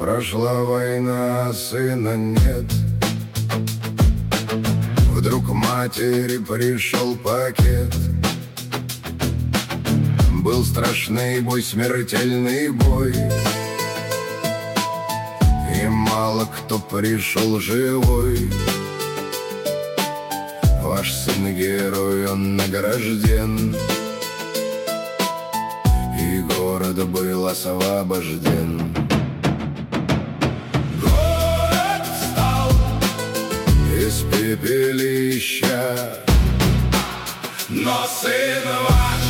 Прошла война, а сына нет. Вдруг матери пришел пакет. Был страшный бой, смертельный бой, и мало кто пришел живой. Ваш сын герой, он награжден, и город был освобожден. Город встал из пепелища, но сын ваш,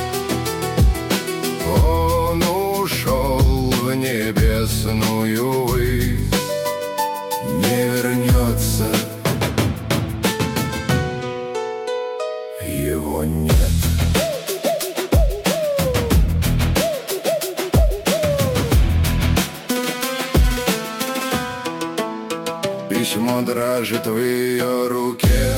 он ушел в небесную высь, не вернется, его нет. Письмо дрожит в ее руке,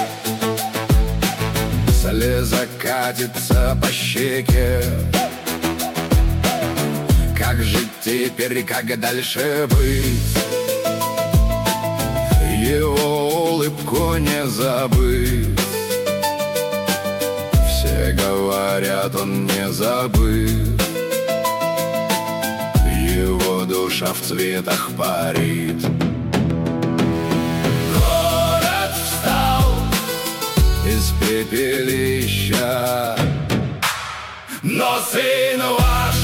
слеза катится по щеке. Как жить теперь, как дальше быть? Его улыбку не забыть. Все говорят, он не забыт. Его душа в цветах парит. Город встал из пепелища, но сын ваш,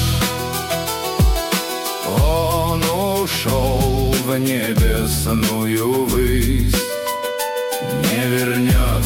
он ушел в небесную высь, не вернется.